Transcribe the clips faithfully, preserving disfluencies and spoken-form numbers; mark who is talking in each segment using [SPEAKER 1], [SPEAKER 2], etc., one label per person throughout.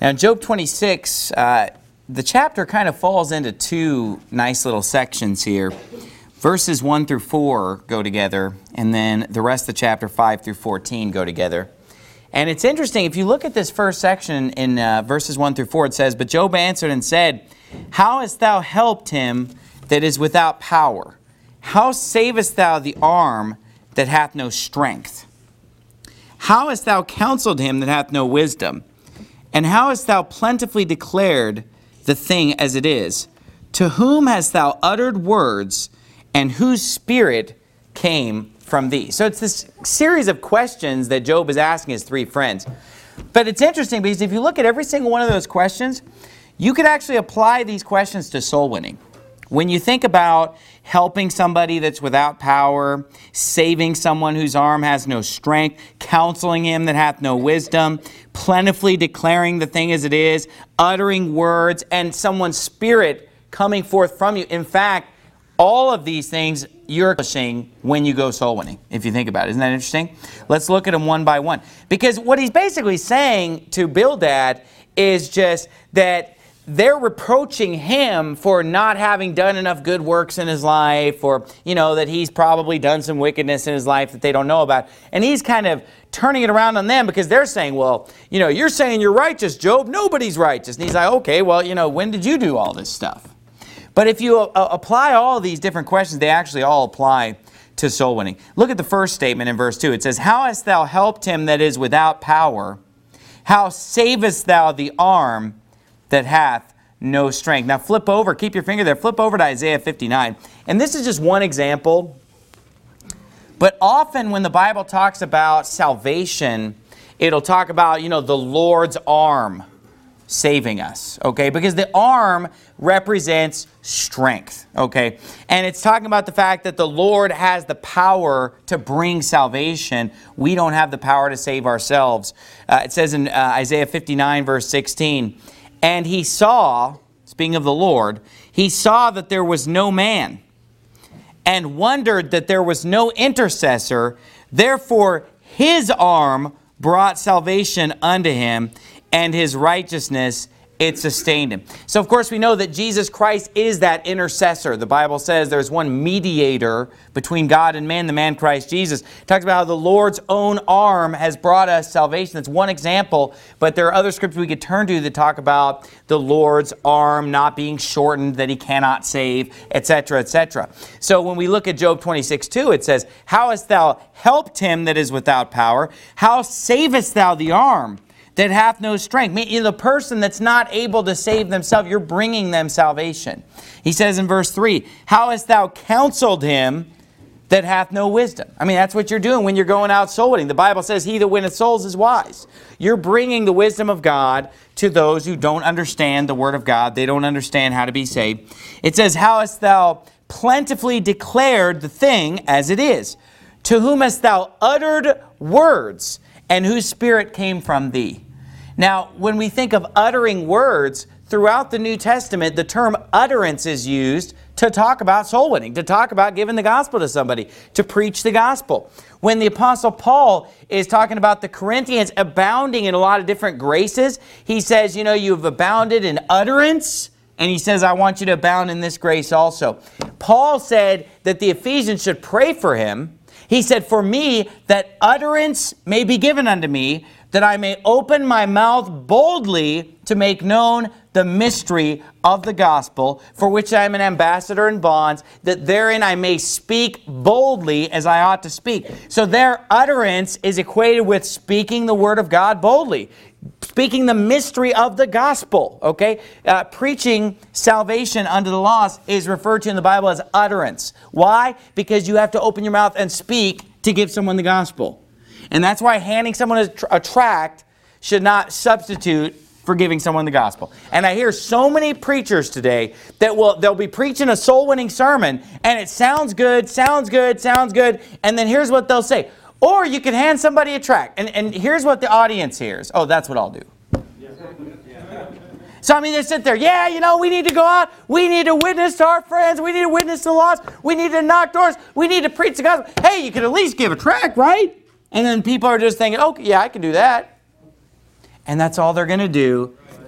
[SPEAKER 1] Now, in Job twenty-six, uh, the chapter kind of falls into two nice little sections here. Verses one through four go together, and then the rest of the chapter, five through fourteen, go together. And it's interesting, if you look at this first section in uh, verses one through four, it says, "But Job answered and said, How hast thou helped him that is without power? How savest thou the arm that hath no strength? How hast thou counseled him that hath no wisdom? And how hast thou plentifully declared the thing as it is? To whom hast thou uttered words, and whose spirit came from thee?" So it's this series of questions that Job is asking his three friends. But it's interesting because if you look at every single one of those questions, you could actually apply these questions to soul winning. When you think about helping somebody that's without power, saving someone whose arm has no strength, counseling him that hath no wisdom, plentifully declaring the thing as it is, uttering words, and someone's spirit coming forth from you. In fact, all of these things you're accomplishing when you go soul winning, if you think about it. Isn't that interesting? Let's look at them one by one. Because what he's basically saying to Bildad is just that they're reproaching him for not having done enough good works in his life, or, you know, that he's probably done some wickedness in his life that they don't know about. And he's kind of turning it around on them because they're saying, well, you know, you're saying you're righteous, Job. Nobody's righteous. And he's like, okay, well, you know, when did you do all this stuff? But if you uh, apply all of these different questions, they actually all apply to soul winning. Look at the first statement in verse two. It says, "How hast thou helped him that is without power? How savest thou the arm that hath no strength?" Now flip over, keep your finger there, flip over to Isaiah fifty-nine. And this is just one example. But often when the Bible talks about salvation, it'll talk about, you know, the Lord's arm saving us, okay? Because the arm represents strength, okay? And it's talking about the fact that the Lord has the power to bring salvation. We don't have the power to save ourselves. Uh, it says in uh, Isaiah fifty-nine, verse sixteen, "And he saw," speaking of the Lord, "he saw that there was no man, and wondered that there was no intercessor. Therefore his arm brought salvation unto him, and his righteousness it sustained him." So of course we know that Jesus Christ is that intercessor. The Bible says there's one mediator between God and man, the man Christ Jesus. It talks about how the Lord's own arm has brought us salvation. That's one example, but there are other scriptures we could turn to that talk about the Lord's arm not being shortened, that he cannot save, et cetera, et cetera. So when we look at Job twenty-six two, it says, "How hast thou helped him that is without power? How savest thou the arm that hath no strength?" Meaning the person that's not able to save themselves, you're bringing them salvation. He says in verse three, "How hast thou counseled him that hath no wisdom?" I mean, that's what you're doing when you're going out soul winning. The Bible says, "He that winneth souls is wise." You're bringing the wisdom of God to those who don't understand the word of God. They don't understand how to be saved. It says, "How hast thou plentifully declared the thing as it is? To whom hast thou uttered words, and whose spirit came from thee?" Now, when we think of uttering words, throughout the New Testament, the term utterance is used to talk about soul winning, to talk about giving the gospel to somebody, to preach the gospel. When the Apostle Paul is talking about the Corinthians abounding in a lot of different graces, he says, you know, you've abounded in utterance, and he says, I want you to abound in this grace also. Paul said that the Ephesians should pray for him. He said, "For me, that utterance may be given unto me, that I may open my mouth boldly to make known the mystery of the gospel, for which I am an ambassador in bonds, that therein I may speak boldly as I ought to speak." So their utterance is equated with speaking the word of God boldly, speaking the mystery of the gospel, okay? Uh, preaching salvation unto the lost is referred to in the Bible as utterance. Why? Because you have to open your mouth and speak to give someone the gospel. And that's why handing someone a, tr- a tract should not substitute for giving someone the gospel. And I hear so many preachers today that will they'll be preaching a soul-winning sermon, and it sounds good, sounds good, sounds good, and then here's what they'll say. Or you can hand somebody a tract, and, and here's what the audience hears. "Oh, that's what I'll do." So, I mean, they sit there, yeah, you know, we need to go out. We need to witness to our friends. We need to witness to the lost. We need to knock doors. We need to preach the gospel. Hey, you could at least give a tract, right? And then people are just thinking, oh, yeah, I can do that. And that's all they're going to do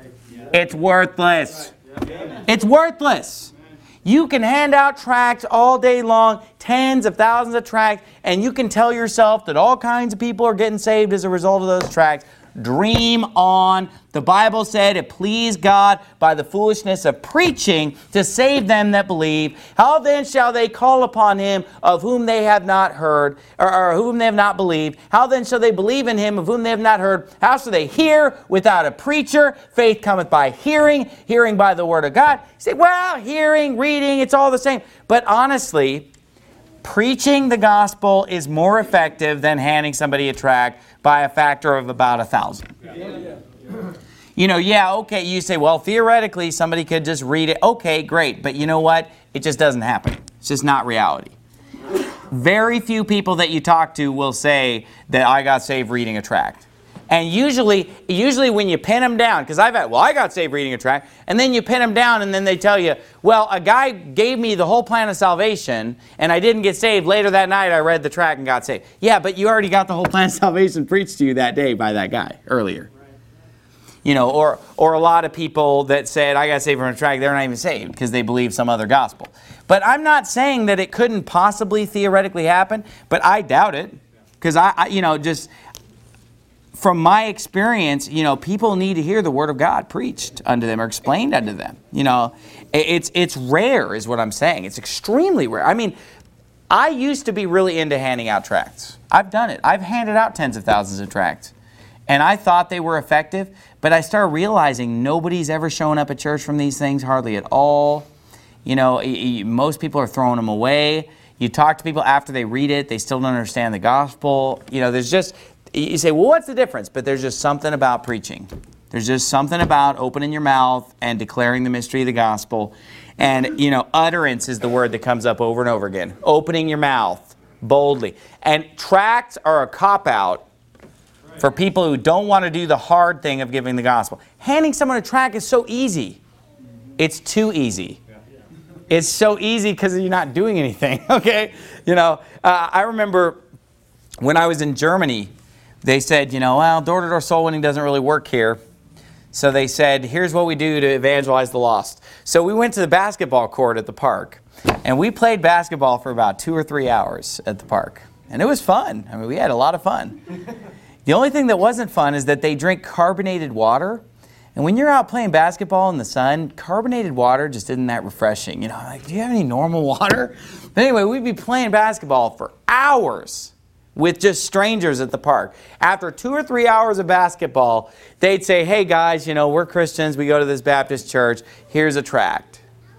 [SPEAKER 1] It's worthless. It's worthless. You can hand out tracts all day long, tens of thousands of tracts, and you can tell yourself that all kinds of people are getting saved as a result of those tracts. Dream on. The Bible said it pleased God by the foolishness of preaching to save them that believe. How then shall they call upon him of whom they have not heard, or, or whom they have not believed? How then shall they believe in him of whom they have not heard? How shall they hear without a preacher? Faith cometh by hearing, hearing by the word of God. You say, well, hearing, reading, it's all the same. But honestly, preaching the gospel is more effective than handing somebody a tract by a factor of about a thousand. Yeah. You know, yeah, okay, you say, well, theoretically, somebody could just read it. Okay, great. But you know what? It just doesn't happen. It's just not reality. Very few people that you talk to will say that I got saved reading a tract. And usually, usually when you pin them down, because I've had, well, I got saved reading a tract, and then you pin them down, and then they tell you, well, a guy gave me the whole plan of salvation, and I didn't get saved. Later that night, I read the tract and got saved. Yeah, but you already got the whole plan of salvation preached to you that day by that guy earlier. You know, or or a lot of people that said, I got saved from a tract, they're not even saved because they believe some other gospel. But I'm not saying that it couldn't possibly theoretically happen, but I doubt it. Because I, I, you know, just from my experience, you know, people need to hear the word of God preached unto them or explained unto them. You know, it's it's rare is what I'm saying. It's extremely rare. I mean, I used to be really into handing out tracts. I've done it. I've handed out tens of thousands of tracts. And I thought they were effective, but I started realizing nobody's ever shown up at church from these things, hardly at all. You know, most people are throwing them away. You talk to people after they read it, they still don't understand the gospel. You know, there's just, you say, well, what's the difference? But there's just something about preaching. There's just something about opening your mouth and declaring the mystery of the gospel. And, you know, utterance is the word that comes up over and over again. Opening your mouth boldly. And tracts are a cop-out for people who don't want to do the hard thing of giving the gospel. Handing someone a tract is so easy. It's too easy. It's so easy because you're not doing anything, okay? You know, uh, I remember when I was in Germany, they said, you know, well, door-to-door soul winning doesn't really work here. So they said, here's what we do to evangelize the lost. So we went to the basketball court at the park, and we played basketball for about two or three hours at the park. And it was fun. I mean, we had a lot of fun. The only thing that wasn't fun is that they drink carbonated water. And when you're out playing basketball in the sun, carbonated water just isn't that refreshing. You know, like, do you have any normal water? But anyway, we'd be playing basketball for hours with just strangers at the park. After two or three hours of basketball, they'd say, hey guys, you know, we're Christians. We go to this Baptist church. Here's a tract.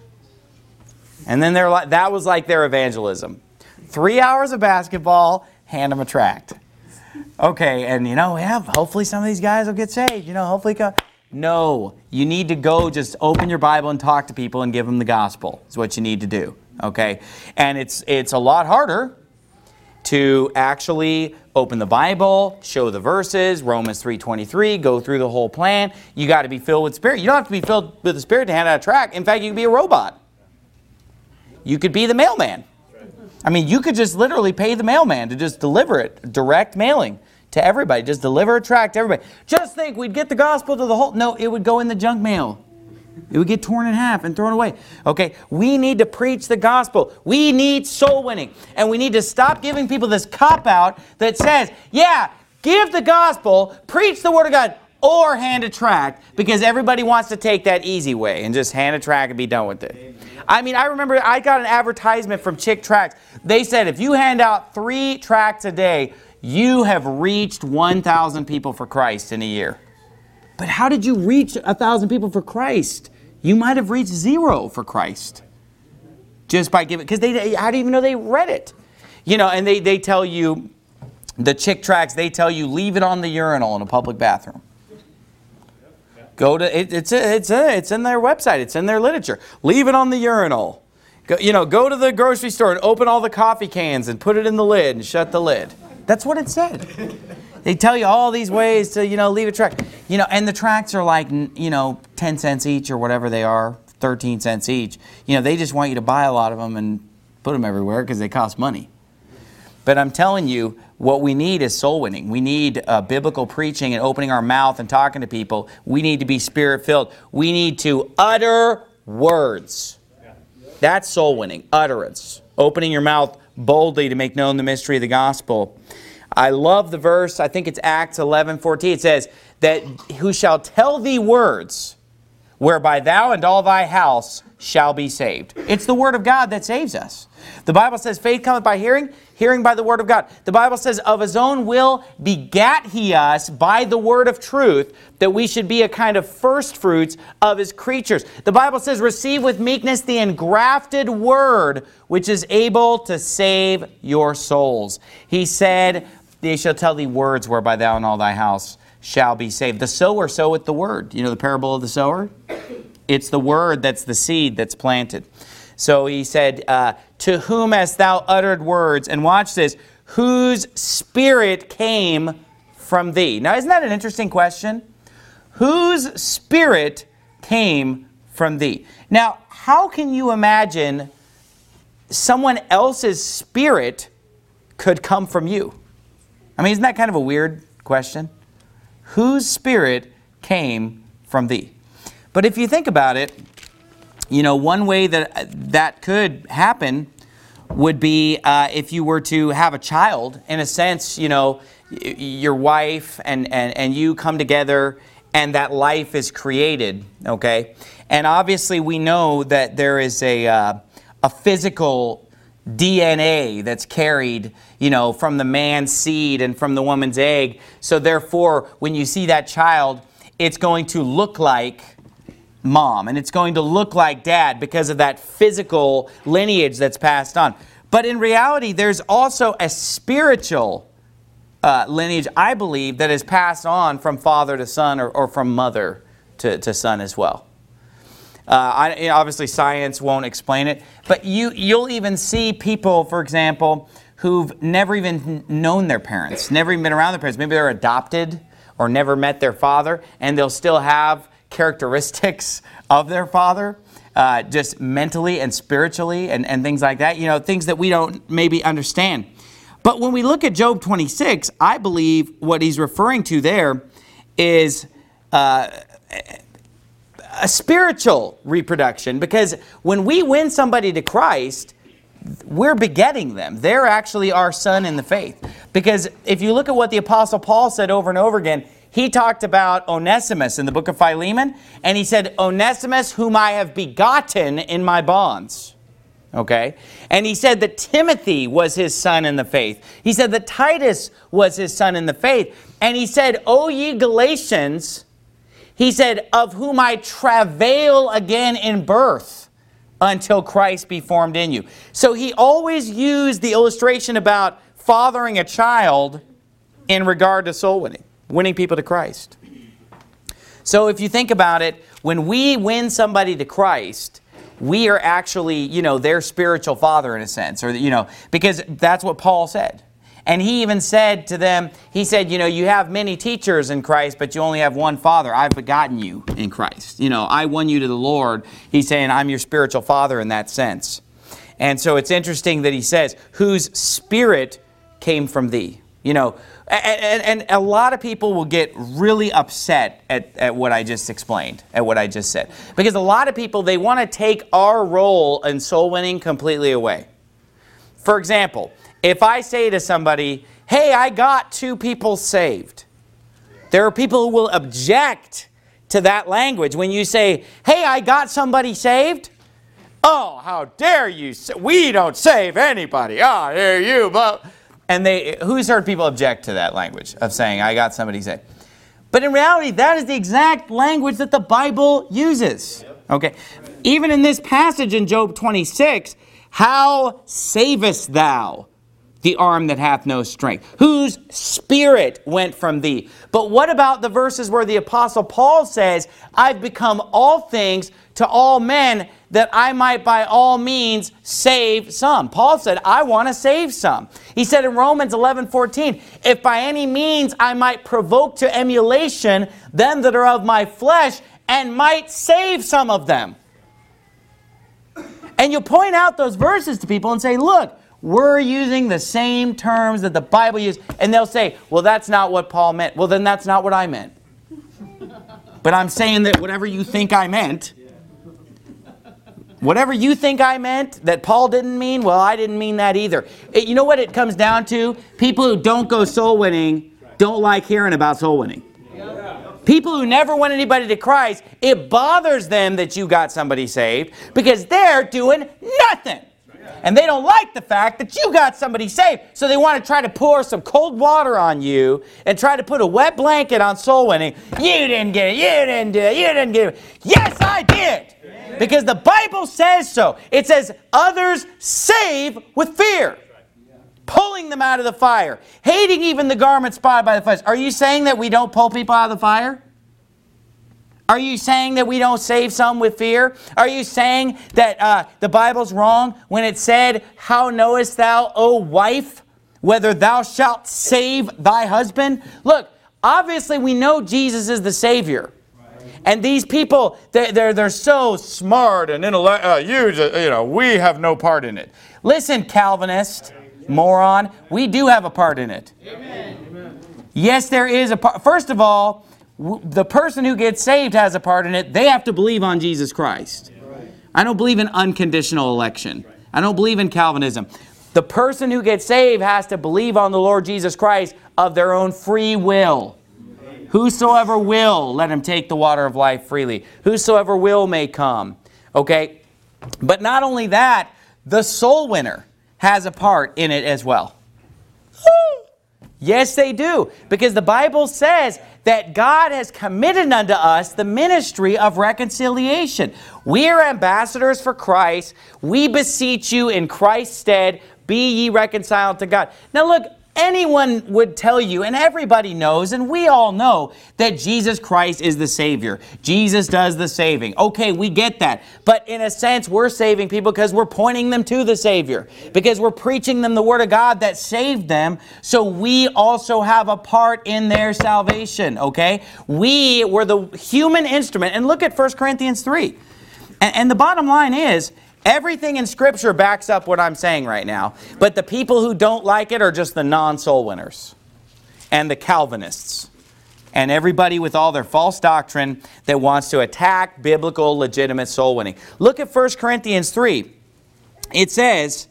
[SPEAKER 1] And then they're like, that was like their evangelism. Three hours of basketball, hand them a tract. Okay, and you know, yeah, hopefully some of these guys will get saved. You know, hopefully come. No, you need to go just open your Bible and talk to people and give them the gospel. Is what you need to do. Okay, and it's it's a lot harder to actually open the Bible, show the verses, Romans three twenty-three, go through the whole plan. You got to be filled with Spirit. You don't have to be filled with the Spirit to hand out a tract. In fact, you could be a robot. You could be the mailman. I mean, you could just literally pay the mailman to just deliver it, direct mailing to everybody. Just deliver a tract to everybody. Just think we'd get the gospel to the whole... No, it would go in the junk mail. It would get torn in half and thrown away. Okay, we need to preach the gospel. We need soul winning. And we need to stop giving people this cop-out that says, yeah, give the gospel, preach the word of God, or hand a tract, because everybody wants to take that easy way and just hand a tract and be done with it. I mean, I remember I got an advertisement from Chick Tracts. They said if you hand out three tracts a day, you have reached one thousand people for Christ in a year. But how did you reach one thousand people for Christ? You might have reached zero for Christ. Just by giving, because they, how do you even know they read it? You know, and they, they tell you, the Chick Tracts, they tell you leave it on the urinal in a public bathroom. Go to it, it's it's it's in their website. It's in their literature. Leave it on the urinal. Go, you know, go to the grocery store and open all the coffee cans and put it in the lid and shut the lid. That's what it said. They tell you all these ways to, you know, leave a tract. You know, and the tracts are like, you know, ten cents each or whatever they are, thirteen cents each. You know, they just want you to buy a lot of them and put them everywhere because they cost money. But I'm telling you, What we need is soul winning. We need uh, biblical preaching and opening our mouth and talking to people. We need to be Spirit-filled. We need to utter words. That's soul winning, utterance. Opening your mouth boldly to make known the mystery of the gospel. I love the verse. I think it's Acts eleven fourteen. It says that who shall tell thee words whereby thou and all thy house shall be saved. It's the word of God that saves us. The Bible says faith cometh by hearing, hearing by the word of God. The Bible says of his own will begat he us by the word of truth, that we should be a kind of first fruits of his creatures. The Bible says receive with meekness the engrafted word, which is able to save your souls. He said, they shall tell thee words whereby thou and all thy house shall be saved. The sower soweth the word. You know the parable of the sower? It's the word that's the seed that's planted. So he said, uh, to whom hast thou uttered words? And watch this, whose spirit came from thee. Now, isn't that an interesting question? Whose spirit came from thee? Now, how can you imagine someone else's spirit could come from you? I mean, isn't that kind of a weird question? Whose spirit came from thee? But if you think about it, you know, one way that that could happen would be uh, if you were to have a child. In a sense, you know, y- your wife and, and, and you come together and that life is created, okay? And obviously we know that there is a, uh, a physical D N A that's carried, you know, from the man's seed and from the woman's egg. So therefore, when you see that child, it's going to look like mom, and it's going to look like dad because of that physical lineage that's passed on. But in reality, there's also a spiritual uh, lineage, I believe, that is passed on from father to son, or, or from mother to, to son as well. Uh, I, you know, obviously, science won't explain it, but you, you'll even see people, for example, who've never even known their parents, never even been around their parents. Maybe they're adopted or never met their father, and they'll still have characteristics of their father, uh, just mentally and spiritually and, and things like that. You know, things that we don't maybe understand. But when we look at Job twenty-six, I believe what he's referring to there is uh, a spiritual reproduction. Because when we win somebody to Christ, we're begetting them. They're actually our son in the faith. Because if you look at what the Apostle Paul said over and over again, he talked about Onesimus in the book of Philemon, and he said, Onesimus, whom I have begotten in my bonds. Okay? And he said that Timothy was his son in the faith. He said that Titus was his son in the faith. And he said, O ye Galatians, he said, of whom I travail again in birth until Christ be formed in you. So he always used the illustration about fathering a child in regard to soul winning. Winning people to Christ. So if you think about it, when we win somebody to Christ, we are actually, you know, their spiritual father in a sense, or, you know, because that's what Paul said. And he even said to them, he said, you know, you have many teachers in Christ, but you only have one father. I've begotten you in Christ. You know, I won you to the Lord. He's saying, I'm your spiritual father in that sense. And so it's interesting that he says, whose spirit came from thee. You know, and, and a lot of people will get really upset at, at what I just explained, at what I just said. Because a lot of people, they want to take our role in soul winning completely away. For example, if I say to somebody, hey, I got two people saved. There are people who will object to that language. When you say, hey, I got somebody saved. Oh, how dare you? We don't save anybody. Oh, here you, but... And they, who's heard people object to that language of saying, I got somebody saved? But in reality, that is the exact language that the Bible uses. Okay. Even in this passage in Job twenty-six, how savest thou the arm that hath no strength? Whose spirit went from thee? But what about the verses where the Apostle Paul says, I've become all things to all men, that I might by all means save some. Paul said, I want to save some. He said in Romans eleven fourteen, if by any means I might provoke to emulation them that are of my flesh, and might save some of them. And you point out those verses to people and say, look, we're using the same terms that the Bible uses. And they'll say, well, that's not what Paul meant. Well, then that's not what I meant. But I'm saying that whatever you think I meant, whatever you think I meant that Paul didn't mean, well, I didn't mean that either. It, you know what it comes down to? People who don't go soul winning don't like hearing about soul winning. People who never win anybody to Christ, it bothers them that you got somebody saved because they're doing nothing. And they don't like the fact that you got somebody saved. So they want to try to pour some cold water on you and try to put a wet blanket on soul winning. You didn't get it. You didn't do it. You didn't get it. Yes, I did. Because the Bible says so. It says others save with fear. Pulling them out of the fire. Hating even the garment spotted by the flesh. Are you saying that we don't pull people out of the fire? Are you saying that we don't save some with fear? Are you saying that uh, the Bible's wrong when it said, how knowest thou, O wife, whether thou shalt save thy husband? Look, obviously we know Jesus is the Savior. And these people, they're, they're, they're so smart and intellect, uh, you, just, you know, we have no part in it. Listen, Calvinist, moron, we do have a part in it. Amen. Yes, there is a part. First of all, w the person who gets saved has a part in it. They have to believe on Jesus Christ. Right. I don't believe in unconditional election. Right. I don't believe in Calvinism. The person who gets saved has to believe on the Lord Jesus Christ of their own free will. Right. Whosoever will, let him take the water of life freely. Whosoever will may come. Okay? But not only that, the soul winner has a part in it as well. Yes, they do. Because the Bible says that God has committed unto us the ministry of reconciliation. We are ambassadors for Christ. We beseech you in Christ's stead, be ye reconciled to God. Now look, anyone would tell you, and everybody knows, and we all know, that Jesus Christ is the Savior. Jesus does the saving. Okay, we get that. But in a sense, we're saving people because we're pointing them to the Savior. Because we're preaching them the Word of God that saved them. So we also have a part in their salvation, okay? We were the human instrument. And look at First Corinthians three. And, and the bottom line is, everything in Scripture backs up what I'm saying right now. But the people who don't like it are just the non-soul winners. And the Calvinists. And everybody with all their false doctrine that wants to attack biblical, legitimate soul winning. Look at First Corinthians three. It says,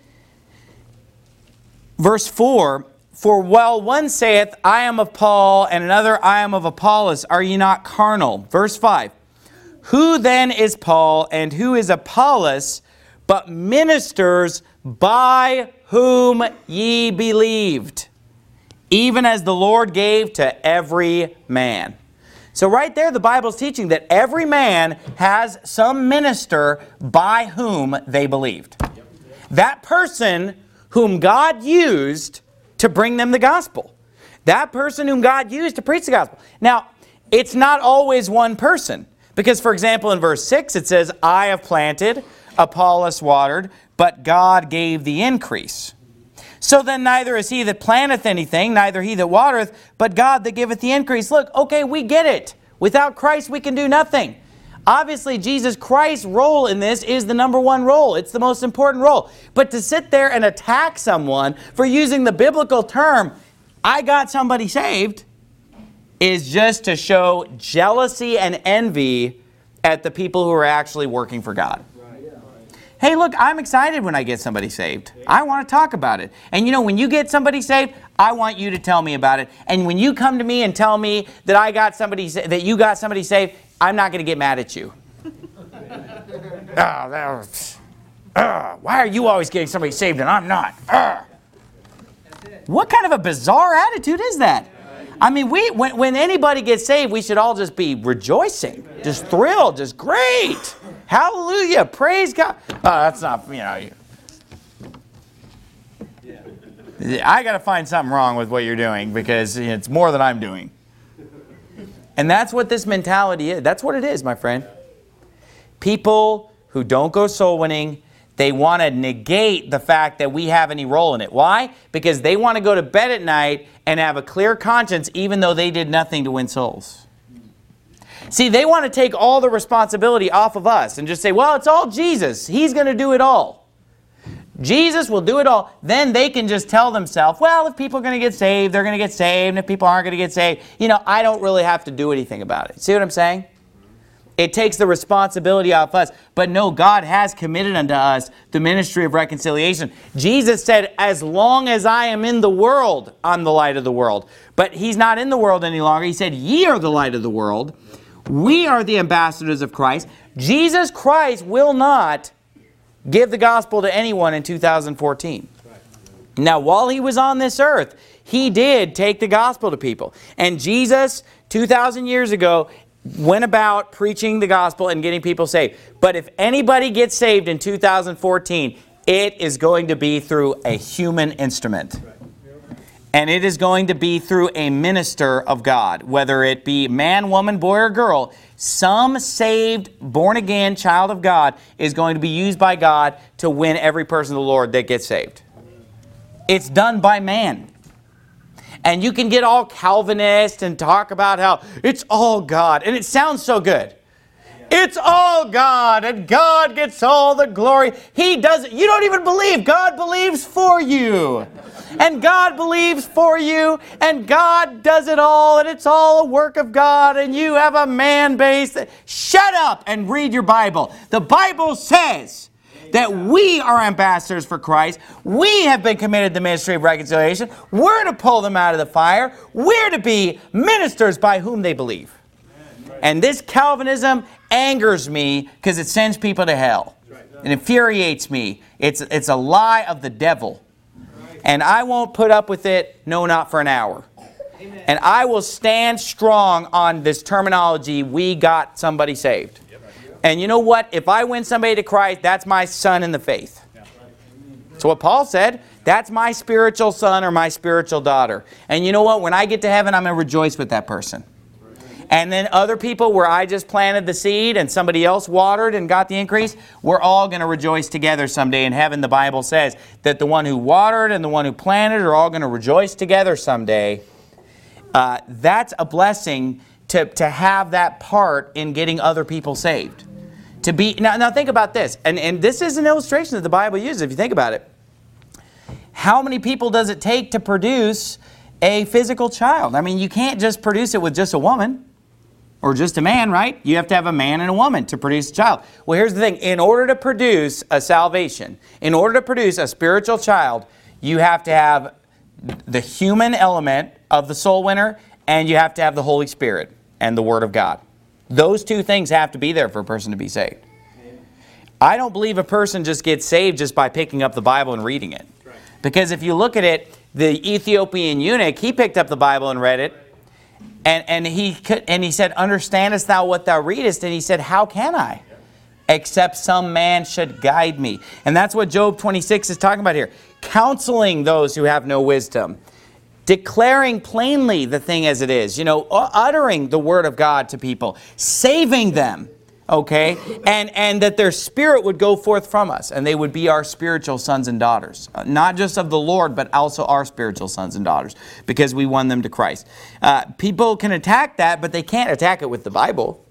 [SPEAKER 1] verse four, for while one saith, I am of Paul, and another, I am of Apollos, are ye not carnal? Verse five. Who then is Paul and who is Apollos, but ministers by whom ye believed, even as the Lord gave to every man. So right there the Bible's teaching that every man has some minister by whom they believed. That person whom God used to bring them the gospel. That person whom God used to preach the gospel. Now, it's not always one person. Because, for example, in verse six, it says, I have planted, Apollos watered, but God gave the increase. So then neither is he that planteth anything, neither he that watereth, but God that giveth the increase. Look, okay, we get it. Without Christ, we can do nothing. Obviously, Jesus Christ's role in this is the number one role. It's the most important role. But to sit there and attack someone for using the biblical term, I got somebody saved, is just to show jealousy and envy at the people who are actually working for God. Hey, look, I'm excited when I get somebody saved. I want to talk about it. And you know, when you get somebody saved, I want you to tell me about it. And when you come to me and tell me that I got somebody, that you got somebody saved, I'm not going to get mad at you. oh, that was, uh, why are you always getting somebody saved and I'm not? Uh. What kind of a bizarre attitude is that? I mean, we when, when anybody gets saved, we should all just be rejoicing, just thrilled, just great. Hallelujah, praise God. Oh, that's not, you know. I got to find something wrong with what you're doing because it's more than I'm doing. And that's what this mentality is. That's what it is, my friend. People who don't go soul winning, they want to negate the fact that we have any role in it. Why? Because they want to go to bed at night and have a clear conscience even though they did nothing to win souls. See, they want to take all the responsibility off of us and just say, well, it's all Jesus. He's going to do it all. Jesus will do it all. Then they can just tell themselves, well, if people are going to get saved, they're going to get saved. And if people aren't going to get saved, you know, I don't really have to do anything about it. See what I'm saying? It takes the responsibility off us. But no, God has committed unto us the ministry of reconciliation. Jesus said, as long as I am in the world, I'm the light of the world. But he's not in the world any longer. He said, ye are the light of the world. We are the ambassadors of Christ. Jesus Christ will not give the gospel to anyone in two thousand fourteen. Now, while he was on this earth, he did take the gospel to people. And Jesus, two thousand years ago, went about preaching the gospel and getting people saved. But if anybody gets saved in two thousand fourteen, it is going to be through a human instrument. And it is going to be through a minister of God, whether it be man, woman, boy, or girl. Some saved, born-again child of God is going to be used by God to win every person to the Lord that gets saved. It's done by man. And you can get all Calvinist and talk about how it's all God. And it sounds so good. It's all God, and God gets all the glory. He doesn't. You don't even believe. God believes for you. And God believes for you, and God does it all, and it's all a work of God, and you have a man base. Shut up and read your Bible. The Bible says that we are ambassadors for Christ. We have been committed to the ministry of reconciliation. We're to pull them out of the fire. We're to be ministers by whom they believe. And this Calvinism angers me because it sends people to hell. It infuriates me. It's, it's a lie of the devil. And I won't put up with it, no, not for an hour. Amen. And I will stand strong on this terminology, we got somebody saved. Yep. And you know what? If I win somebody to Christ, that's my son in the faith. That's what Paul said. That's my spiritual son or my spiritual daughter. And you know what? When I get to heaven, I'm going to rejoice with that person. And then other people where I just planted the seed and somebody else watered and got the increase, we're all going to rejoice together someday in heaven. The Bible says that the one who watered and the one who planted are all going to rejoice together someday. Uh, that's a blessing to, to have that part in getting other people saved. To be now, now think about this. And, and this is an illustration that the Bible uses if you think about it. How many people does it take to produce a physical child? I mean, you can't just produce it with just a woman. Or just a man, right? You have to have a man and a woman to produce a child. Well, here's the thing. In order to produce a salvation, in order to produce a spiritual child, you have to have the human element of the soul winner, and you have to have the Holy Spirit and the Word of God. Those two things have to be there for a person to be saved. I don't believe a person just gets saved just by picking up the Bible and reading it. Because if you look at it, the Ethiopian eunuch, he picked up the Bible and read it. And, and, he could, and he said, understandest thou what thou readest? And he said, how can I? Except some man should guide me. And that's what Job twenty-six is talking about here. Counseling those who have no wisdom. Declaring plainly the thing as it is. You know, uttering the word of God to people. Saving them. Okay? And, and that their spirit would go forth from us. And they would be our spiritual sons and daughters. Uh, not just of the Lord, but also our spiritual sons and daughters. Because we won them to Christ. Uh, people can attack that, but they can't attack it with the Bible.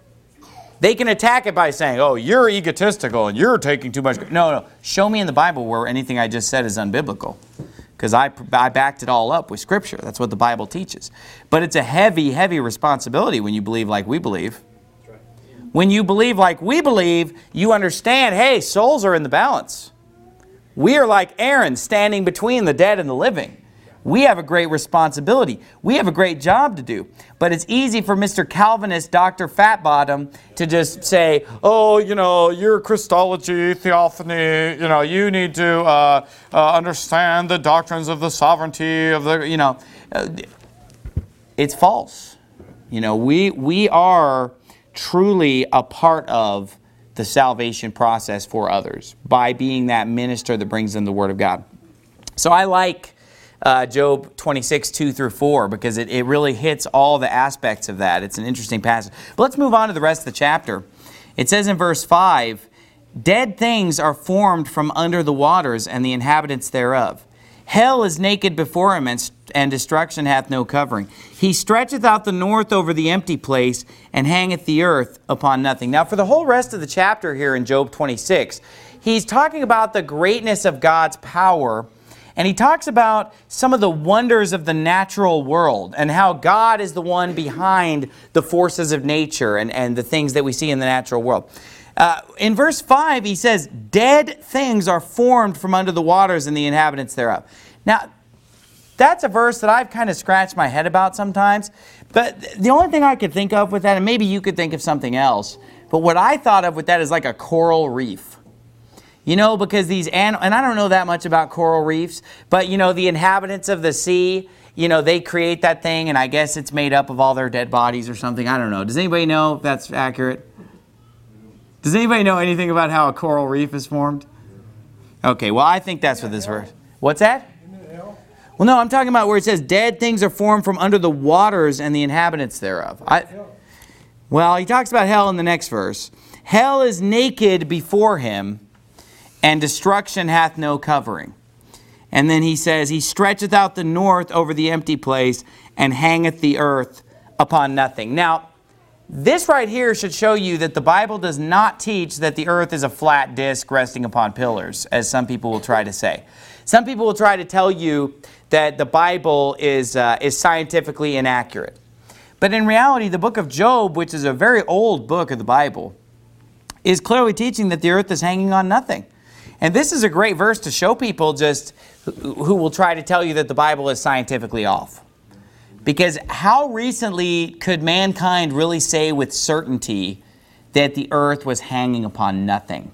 [SPEAKER 1] They can attack it by saying, oh, you're egotistical and you're taking too much. No, no. Show me in the Bible where anything I just said is unbiblical. Because I, I backed it all up with Scripture. That's what the Bible teaches. But it's a heavy, heavy responsibility when you believe like we believe. When you believe like we believe, you understand, hey, souls are in the balance. We are like Aaron standing between the dead and the living. We have a great responsibility. We have a great job to do. But it's easy for Mister Calvinist, Doctor Fatbottom, to just say, oh, you know, your Christology, theophany, you know, you need to uh, uh, understand the doctrines of the sovereignty of the, you know. Uh, it's false. You know, we we are truly a part of the salvation process for others by being that minister that brings them the Word of God. So I like uh, Job twenty-six, two through four because it, it really hits all the aspects of that. It's an interesting passage. But let's move on to the rest of the chapter. It says in verse five, dead things are formed from under the waters and the inhabitants thereof. Hell is naked before him, and, and destruction hath no covering. He stretcheth out the north over the empty place, and hangeth the earth upon nothing. Now, for the whole rest of the chapter here in Job twenty-six, he's talking about the greatness of God's power. And he talks about some of the wonders of the natural world and how God is the one behind the forces of nature and, and the things that we see in the natural world. Uh, in verse five, he says, dead things are formed from under the waters and the inhabitants thereof. Now, that's a verse that I've kind of scratched my head about sometimes. But the only thing I could think of with that, and maybe you could think of something else, but what I thought of with that is like a coral reef. You know, because these, and, and I don't know that much about coral reefs, but you know, the inhabitants of the sea, you know, they create that thing, and I guess it's made up of all their dead bodies or something. I don't know. Does anybody know if that's accurate? Does anybody know anything about how a coral reef is formed? Okay, well, I think that's what this verse. What's that? Well, no, I'm talking about where it says, dead things are formed from under the waters and the inhabitants thereof. I, well, he talks about hell in the next verse. Hell is naked before him, and destruction hath no covering. And then he says, he stretcheth out the north over the empty place, and hangeth the earth upon nothing. Now, this right here should show you that the Bible does not teach that the earth is a flat disc resting upon pillars, as some people will try to say. Some people will try to tell you that the Bible is, uh, is scientifically inaccurate. But in reality, the book of Job, which is a very old book of the Bible, is clearly teaching that the earth is hanging on nothing. And this is a great verse to show people just who will try to tell you that the Bible is scientifically off. Because how recently could mankind really say with certainty that the earth was hanging upon nothing?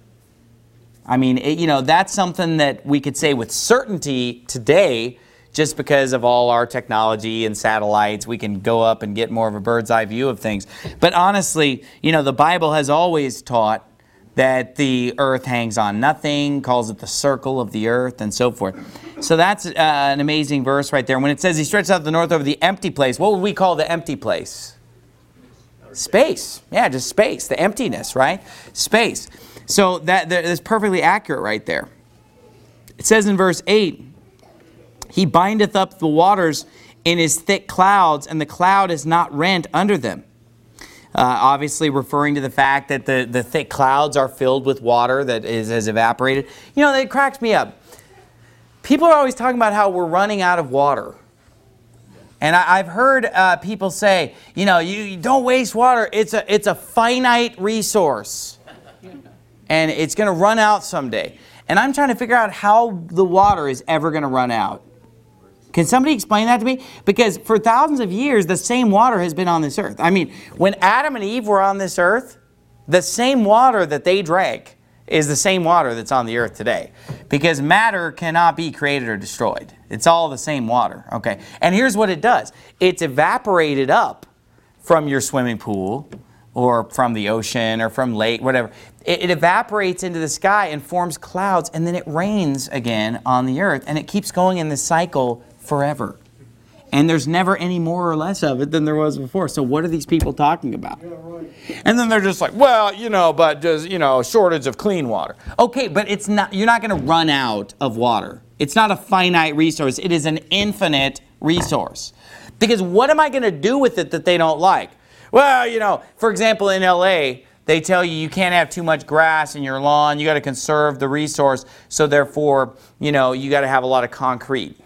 [SPEAKER 1] I mean, it, you know, that's something that we could say with certainty today just because of all our technology and satellites. We can go up and get more of a bird's eye view of things. But honestly, you know, the Bible has always taught that the earth hangs on nothing, calls it the circle of the earth, and so forth. So that's uh, an amazing verse right there. When it says he stretches out the north over the empty place, what would we call the empty place? Space. Yeah, just space. The emptiness, right? Space. So that, that is perfectly accurate right there. It says in verse eight, he bindeth up the waters in his thick clouds, and the cloud is not rent under them. Uh, obviously referring to the fact that the, the thick clouds are filled with water that is, has evaporated. You know, it cracks me up. People are always talking about how we're running out of water. And I, I've heard uh, people say, you know, you, you don't waste water. It's a, it's a finite resource. And it's going to run out someday. And I'm trying to figure out how the water is ever going to run out. Can somebody explain that to me? Because for thousands of years, the same water has been on this earth. I mean, when Adam and Eve were on this earth, the same water that they drank is the same water that's on the earth today. Because matter cannot be created or destroyed. It's all the same water. Okay. And here's what it does. It's evaporated up from your swimming pool or from the ocean or from lake, whatever. It, it evaporates into the sky and forms clouds, and then it rains again on the earth. And it keeps going in this cycle forever. And there's never any more or less of it than there was before. So what are these people talking about? Yeah, right. And then they're just like, well, you know, but just, you know, shortage of clean water. Okay, but it's not, you're not going to run out of water. It's not a finite resource. It is an infinite resource. Because what am I going to do with it that they don't like? Well, you know, for example, in L A, they tell you you can't have too much grass in your lawn. You got to conserve the resource. So therefore, you know, you got to have a lot of concrete,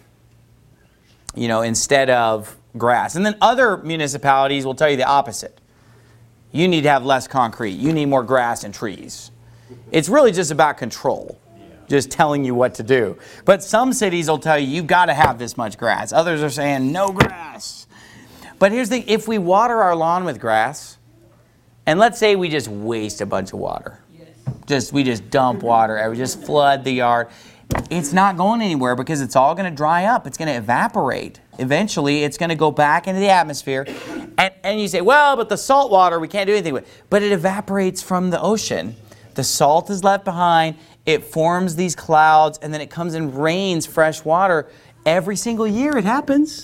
[SPEAKER 1] you know, instead of grass. And then other municipalities will tell you the opposite. You need to have less concrete. You need more grass and trees. It's really just about control, just telling you what to do. But some cities will tell you, you've got to have this much grass. Others are saying, no grass. But here's the thing, if we water our lawn with grass, and let's say we just waste a bunch of water. Yes. Just we just dump water, and we just flood the yard. It's not going anywhere because it's all going to dry up. It's going to evaporate. Eventually, it's going to go back into the atmosphere. And, and you say, well, but the salt water, we can't do anything with. But it evaporates from the ocean. The salt is left behind. It forms these clouds, and then it comes and rains fresh water. Every single year it happens.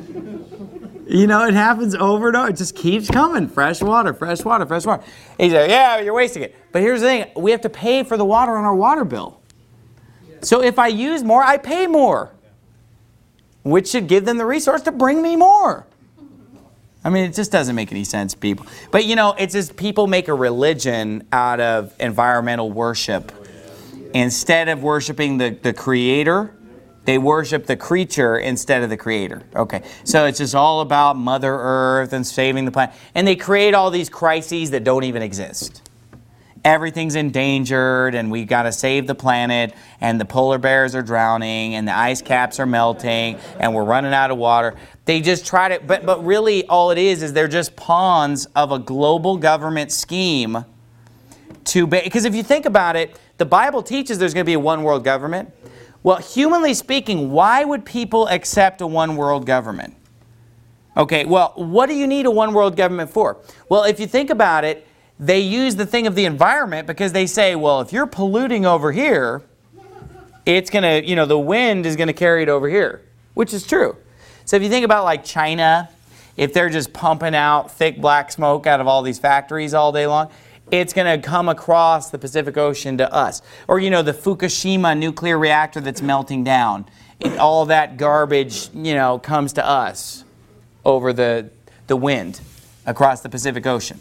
[SPEAKER 1] You know, it happens over and over. It just keeps coming. Fresh water, fresh water, fresh water. And you say, yeah, you're wasting it. But here's the thing. We have to pay for the water on our water bill. So if I use more, I pay more, which should give them the resource to bring me more. I mean, it just doesn't make any sense, people. But, you know, it's just people make a religion out of environmental worship. Instead of worshiping the, the creator, they worship the creature instead of the creator. Okay, so it's just all about Mother Earth and saving the planet. And they create all these crises that don't even exist. Everything's endangered, and we got to save the planet, and the polar bears are drowning, and the ice caps are melting, and we're running out of water. They just try to, but, but really all it is is they're just pawns of a global government scheme to, because if you think about it, the Bible teaches there's going to be a one world government. Well, humanly speaking, why would people accept a one world government? Okay, well, what do you need a one world government for? Well, if you think about it, they use the thing of the environment because they say, well, if you're polluting over here, it's going to, you know, the wind is going to carry it over here, which is true. So if you think about like China, if they're just pumping out thick black smoke out of all these factories all day long, it's going to come across the Pacific Ocean to us. Or, you know, the Fukushima nuclear reactor that's melting down. It, all that garbage, you know, comes to us over the, the wind across the Pacific Ocean.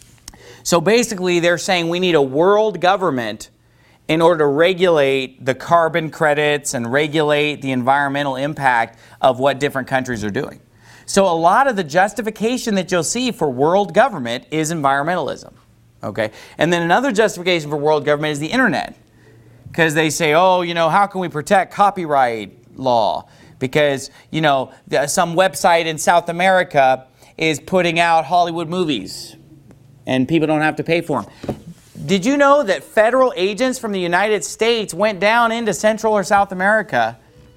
[SPEAKER 1] So basically, they're saying we need a world government in order to regulate the carbon credits and regulate the environmental impact of what different countries are doing. So a lot of the justification that you'll see for world government is environmentalism. Okay? And then another justification for world government is the internet. Because they say, oh, you know, how can we protect copyright law? Because, you know, some website in South America is putting out Hollywood movies, and people don't have to pay for them. Did you know that federal agents from the United States went down into Central or South America?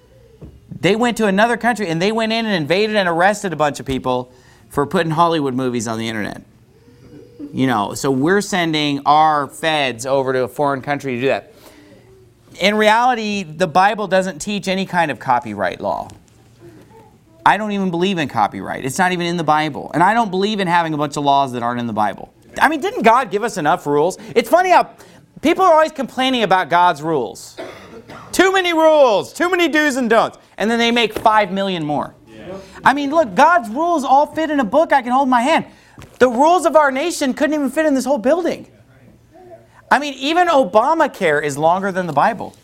[SPEAKER 1] They went to another country and they went in and invaded and arrested a bunch of people for putting Hollywood movies on the internet. You know, so we're sending our feds over to a foreign country to do that. In reality, the Bible doesn't teach any kind of copyright law. I don't even believe in copyright. It's not even in the Bible. And I don't believe in having a bunch of laws that aren't in the Bible. I mean, didn't God give us enough rules? It's funny how people are always complaining about God's rules. Too many rules, too many do's and don'ts. And then they make five million more. Yeah. I mean, look, God's rules all fit in a book I can hold in my hand. The rules of our nation couldn't even fit in this whole building. I mean, even Obamacare is longer than the Bible.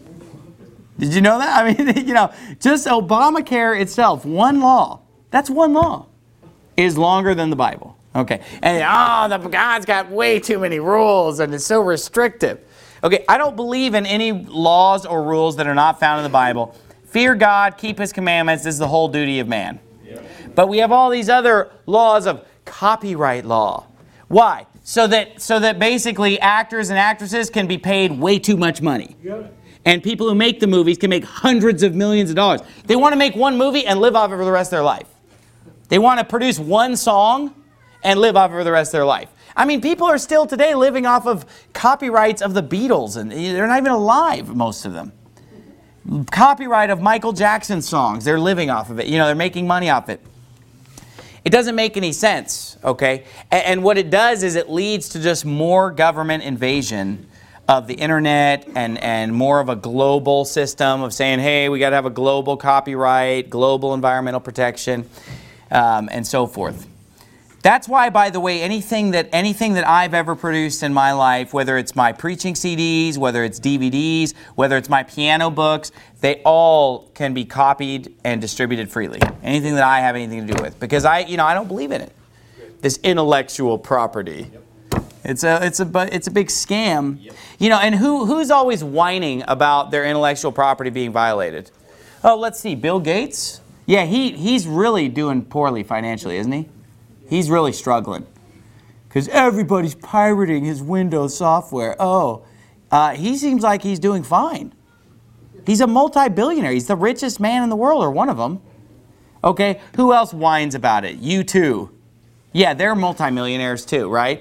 [SPEAKER 1] Did you know that? I mean, you know, just Obamacare itself, one law, that's one law, is longer than the Bible. Okay, and oh, the God's got way too many rules and it's so restrictive. Okay, I don't believe in any laws or rules that are not found in the Bible. Fear God, keep His commandments, this is the whole duty of man. Yep. But we have all these other laws of copyright law. Why? So that, so that basically actors and actresses can be paid way too much money. Yep. And people who make the movies can make hundreds of millions of dollars. They want to make one movie and live off it for the rest of their life. They want to produce one song and live off it for the rest of their life. I mean, people are still today living off of copyrights of the Beatles, and they're not even alive, most of them. Copyright of Michael Jackson songs, they're living off of it. You know, they're making money off it. It doesn't make any sense, okay? And, and what it does is it leads to just more government invasion of the internet and, and more of a global system of saying, hey, we got to have a global copyright, global environmental protection, um, and so forth. That's why, by the way, anything that anything that I've ever produced in my life, whether it's my preaching C Ds, whether it's D V Ds, whether it's my piano books, they all can be copied and distributed freely. Anything that I have anything to do with, because I, you know, I don't believe in it. This intellectual property. Yep. It's a, it's a, it's a big scam. Yep. You know, and who, who's always whining about their intellectual property being violated? Oh, let's see, Bill Gates. Yeah, he, he's really doing poorly financially, isn't he? He's really struggling because everybody's pirating his Windows software. Oh, uh, he seems like he's doing fine. He's a multi-billionaire. He's the richest man in the world, or one of them. Okay, who else whines about it? You too. Yeah, they're multi-millionaires too, right?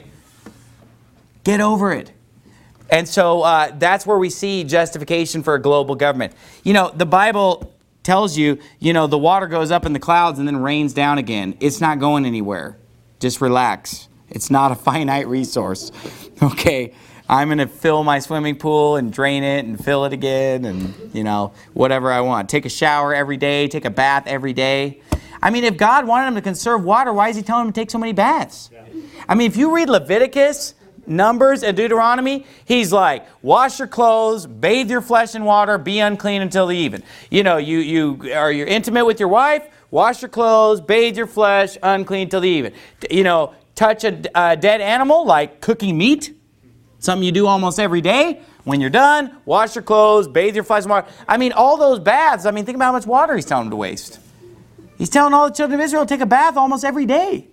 [SPEAKER 1] Get over it. And so uh, that's where we see justification for a global government. You know, the Bible tells you, you know, the water goes up in the clouds and then rains down again. It's not going anywhere. Just relax. It's not a finite resource. Okay, I'm going to fill my swimming pool and drain it and fill it again and, you know, whatever I want. Take a shower every day, take a bath every day. I mean, if God wanted him to conserve water, why is he telling him to take so many baths? I mean, if you read Leviticus, Numbers and Deuteronomy, he's like, wash your clothes, bathe your flesh in water, be unclean until the even. You know, you, you are you're intimate with your wife, wash your clothes, bathe your flesh, unclean till the even. You know, touch a, a dead animal like cooking meat, something you do almost every day. When you're done, wash your clothes, bathe your flesh in water. I mean, all those baths, I mean, think about how much water he's telling them to waste. He's telling all the children of Israel to take a bath almost every day.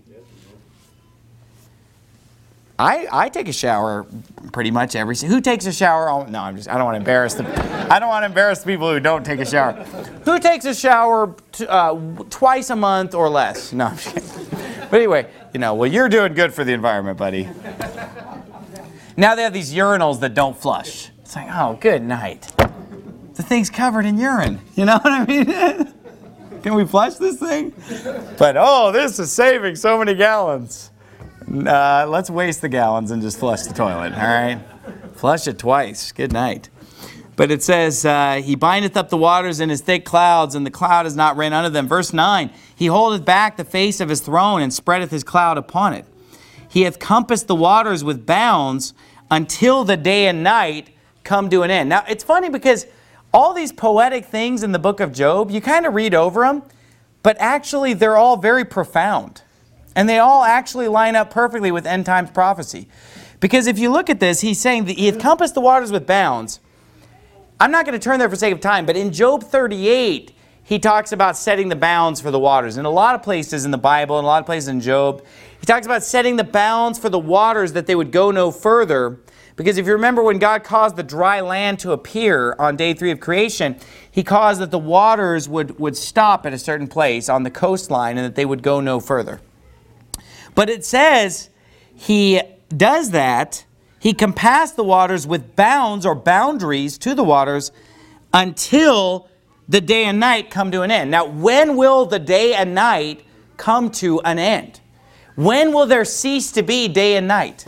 [SPEAKER 1] I, I take a shower pretty much every. Who takes a shower? Oh, no, I'm just. I don't want to embarrass them. I don't want to embarrass the people who don't take a shower. Who takes a shower t- uh, twice a month or less? No, I'm just kidding. But anyway, you know, well, you're doing good for the environment, buddy. Now they have these urinals that don't flush. It's like, oh, good night. The thing's covered in urine. You know what I mean? Can we flush this thing? But oh, this is saving so many gallons. Uh, let's waste the gallons and just flush the toilet, all right? Flush it twice. Good night. But it says, uh, he bindeth up the waters in his thick clouds, and the cloud is not ran under them. Verse nine, he holdeth back the face of his throne, and spreadeth his cloud upon it. He hath compassed the waters with bounds, until the day and night come to an end. Now, it's funny because all these poetic things in the book of Job, you kind of read over them, but actually they're all very profound. And they all actually line up perfectly with end times prophecy. Because if you look at this, he's saying that he hath compassed the waters with bounds. I'm not going to turn there for sake of time, but in Job thirty-eight, he talks about setting the bounds for the waters. In a lot of places in the Bible, and a lot of places in Job, he talks about setting the bounds for the waters that they would go no further. Because if you remember when God caused the dry land to appear on day three of creation, he caused that the waters would, would stop at a certain place on the coastline and that they would go no further. But it says he does that. He compassed the waters with bounds or boundaries to the waters until the day and night come to an end. Now, when will the day and night come to an end? When will there cease to be day and night?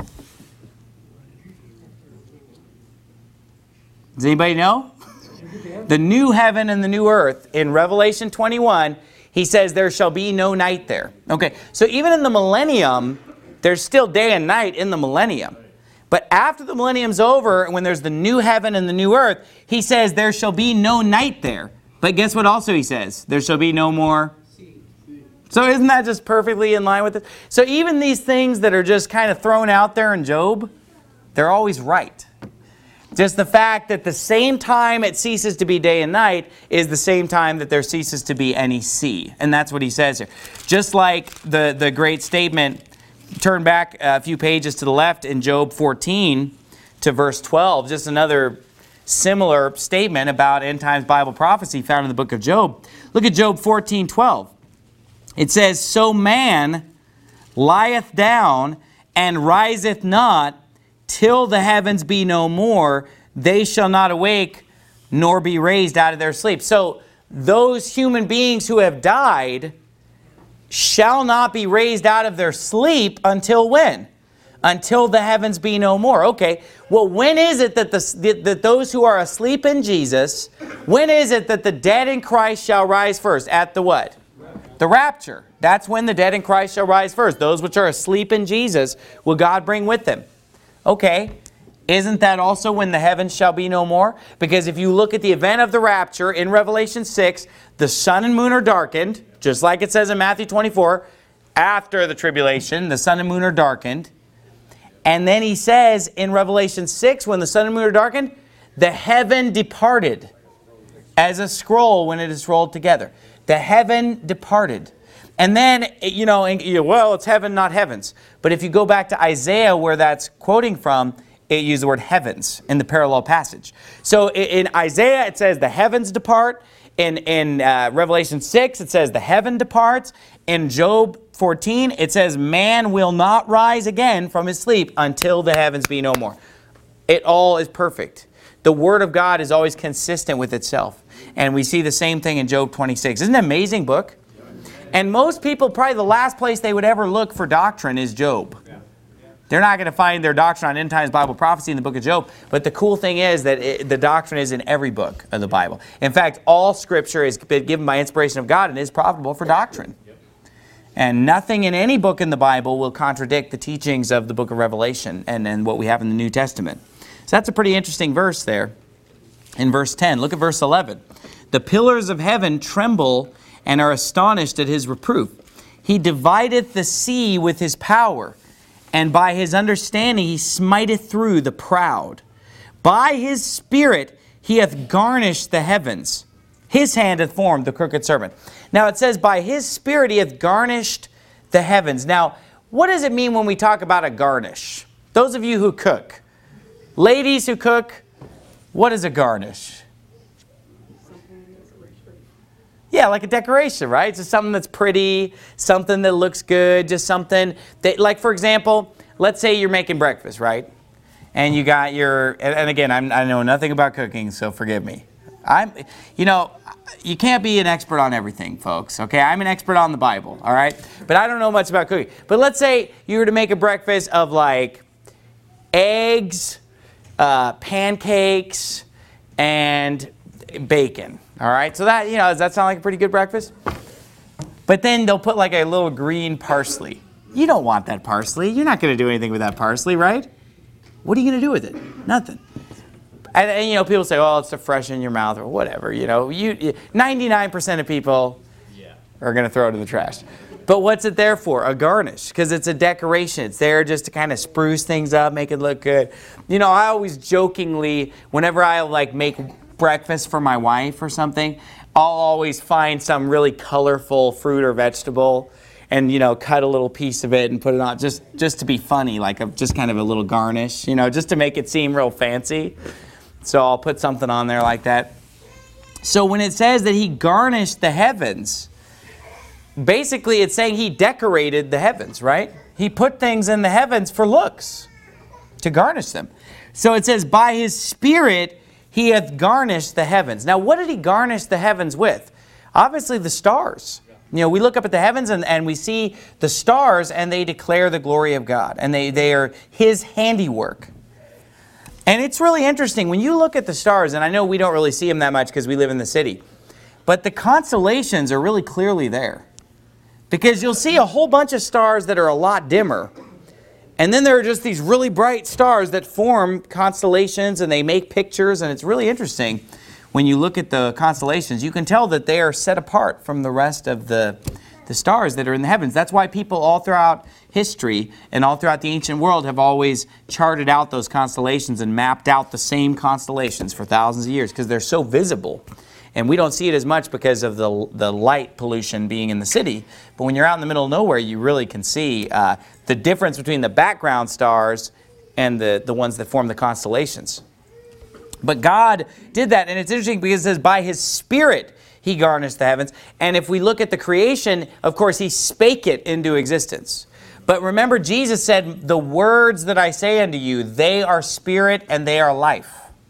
[SPEAKER 1] Does anybody know? The new heaven and the new earth in Revelation twenty-one, he says there shall be no night there. Okay, so even in the millennium, there's still day and night in the millennium. But after the millennium's over, when there's the new heaven and the new earth, he says there shall be no night there. But guess what also he says? There shall be no more. So isn't that just perfectly in line with it? So even these things that are just kind of thrown out there in Job, they're always right. Just the fact that the same time it ceases to be day and night is the same time that there ceases to be any sea. And that's what he says here. Just like the, the great statement, turn back a few pages to the left in Job fourteen to verse twelve. Just another similar statement about end times Bible prophecy found in the book of Job. Look at Job fourteen twelve. It says, so man lieth down and riseth not, till the heavens be no more, they shall not awake, nor be raised out of their sleep. So those human beings who have died shall not be raised out of their sleep until when? Until the heavens be no more. Okay, well, when is it that, the, that those who are asleep in Jesus, when is it that the dead in Christ shall rise first? At the what? The rapture. That's when the dead in Christ shall rise first. Those which are asleep in Jesus will God bring with them. Okay, isn't that also when the heavens shall be no more? Because if you look at the event of the rapture in Revelation six, the sun and moon are darkened, just like it says in Matthew twenty-four, after the tribulation, the sun and moon are darkened. And then he says in Revelation six, when the sun and moon are darkened, the heaven departed as a scroll when it is rolled together. The heaven departed. And then, you know, well, it's heaven, not heavens. But if you go back to Isaiah, where that's quoting from, it uses the word heavens in the parallel passage. So in Isaiah, it says the heavens depart. In, in uh, Revelation six, it says the heaven departs. In Job fourteen, it says man will not rise again from his sleep until the heavens be no more. It all is perfect. The Word of God is always consistent with itself. And we see the same thing in Job twenty-six. Isn't it an amazing book? And most people, probably the last place they would ever look for doctrine is Job. They're not going to find their doctrine on end times Bible prophecy in the book of Job. But the cool thing is that it, the doctrine is in every book of the Bible. In fact, all Scripture is been given by inspiration of God and is profitable for doctrine. And nothing in any book in the Bible will contradict the teachings of the book of Revelation and, and what we have in the New Testament. So that's a pretty interesting verse there in verse ten. Look at verse eleven. The pillars of heaven tremble and are astonished at his reproof. He divideth the sea with his power, and by his understanding he smiteth through the proud. By his spirit he hath garnished the heavens. His hand hath formed the crooked serpent. Now it says, by his spirit he hath garnished the heavens. Now, what does it mean when we talk about a garnish? Those of you who cook, ladies who cook, what is a garnish? Yeah, like a decoration, right? It's just something that's pretty, something that looks good, just something that, like for example, let's say you're making breakfast, right? And you got your, and again, I'm, I know nothing about cooking, so forgive me. I'm, you know, you can't be an expert on everything, folks, okay? I'm an expert on the Bible, all right? But I don't know much about cooking. But let's say you were to make a breakfast of like eggs, uh, pancakes, and bacon, all right? So that, you know, does that sound like a pretty good breakfast? But then they'll put like a little green parsley. You don't want that parsley. You're not going to do anything with that parsley, right? What are you going to do with it? Nothing. And, and, you know, people say, oh, it's to freshen your mouth or whatever. You know, you ninety-nine percent of people yeah. are going to throw it in the trash. But what's it there for? A garnish, because it's a decoration. It's there just to kind of spruce things up, make it look good. You know, I always jokingly, whenever I like make breakfast for my wife or something, I'll always find some really colorful fruit or vegetable and, you know, cut a little piece of it and put it on just, just to be funny, like a, just kind of a little garnish, you know, just to make it seem real fancy. So I'll put something on there like that. So when it says that he garnished the heavens, basically it's saying he decorated the heavens, right? He put things in the heavens for looks, to garnish them. So it says, by his spirit he hath garnished the heavens. Now what did he garnish the heavens with? Obviously the stars. You know, we look up at the heavens and, and we see the stars and they declare the glory of God. And they, they are his handiwork. And it's really interesting when you look at the stars, and I know we don't really see them that much because we live in the city, but the constellations are really clearly there. Because you'll see a whole bunch of stars that are a lot dimmer, and then there are just these really bright stars that form constellations and they make pictures, and it's really interesting. When you look at the constellations, you can tell that they are set apart from the rest of the, the stars that are in the heavens. That's why people all throughout history and all throughout the ancient world have always charted out those constellations and mapped out the same constellations for thousands of years because they're so visible. And we don't see it as much because of the, the light pollution being in the city. But when you're out in the middle of nowhere, you really can see uh, the difference between the background stars and the, the ones that form the constellations. But God did that, and it's interesting because it says, by his spirit he garnished the heavens. And if we look at the creation, of course, he spake it into existence. But remember, Jesus said, the words that I say unto you, they are spirit and they are life.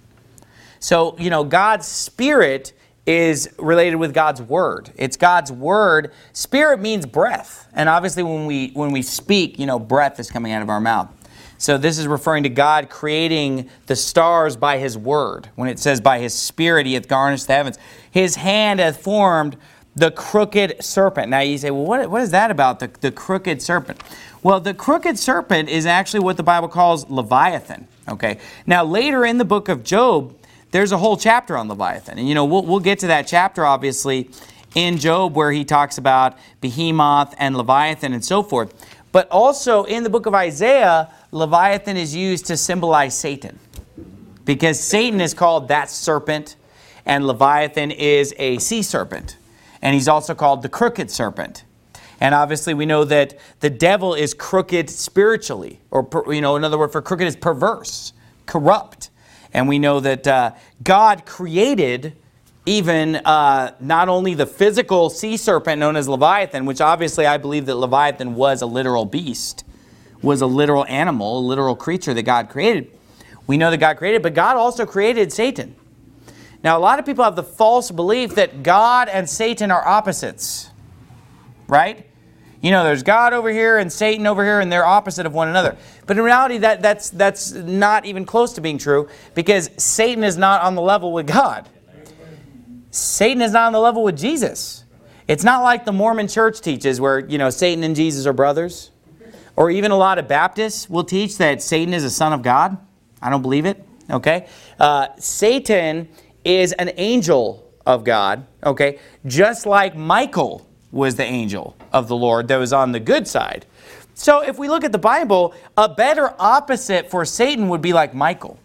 [SPEAKER 1] So, you know, God's spirit is related with God's word. It's God's word. Spirit means breath. And obviously when we, when we speak, you know, breath is coming out of our mouth. So this is referring to God creating the stars by his word. When it says by his spirit he hath garnished the heavens. His hand hath formed the crooked serpent. Now you say, well, what, what is that about, the, the crooked serpent? Well, the crooked serpent is actually what the Bible calls Leviathan. Okay. Now later in the book of Job, there's a whole chapter on Leviathan. And you know, we'll, we'll get to that chapter obviously in Job where he talks about Behemoth and Leviathan and so forth. But also in the book of Isaiah, Leviathan is used to symbolize Satan. Because Satan is called that serpent, and Leviathan is a sea serpent. And he's also called the crooked serpent. And obviously we know that the devil is crooked spiritually. Or, you know, another word for crooked is perverse, corrupt. And we know that uh, God created even uh, not only the physical sea serpent known as Leviathan, which obviously I believe that Leviathan was a literal beast, was a literal animal, a literal creature that God created. We know that God created, but God also created Satan. Now, a lot of people have the false belief that God and Satan are opposites, right? You know, there's God over here and Satan over here, and they're opposite of one another. But in reality, that, that's, that's not even close to being true, because Satan is not on the level with God. Satan is not on the level with Jesus. It's not like the Mormon church teaches where, you know, Satan and Jesus are brothers. Or even a lot of Baptists will teach that Satan is a son of God. I don't believe it. Okay? Uh, Satan is an angel of God. Okay? Just like Michael was the angel of the Lord that was on the good side. So if we look at the Bible, a better opposite for Satan would be like Michael.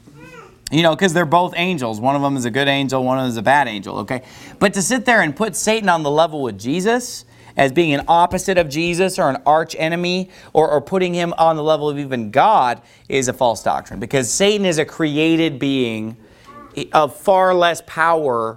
[SPEAKER 1] You know, because they're both angels. One of them is a good angel, one of them is a bad angel, okay? But to sit there and put Satan on the level with Jesus as being an opposite of Jesus or an arch enemy, or, or putting him on the level of even God, is a false doctrine. Because Satan is a created being of far less power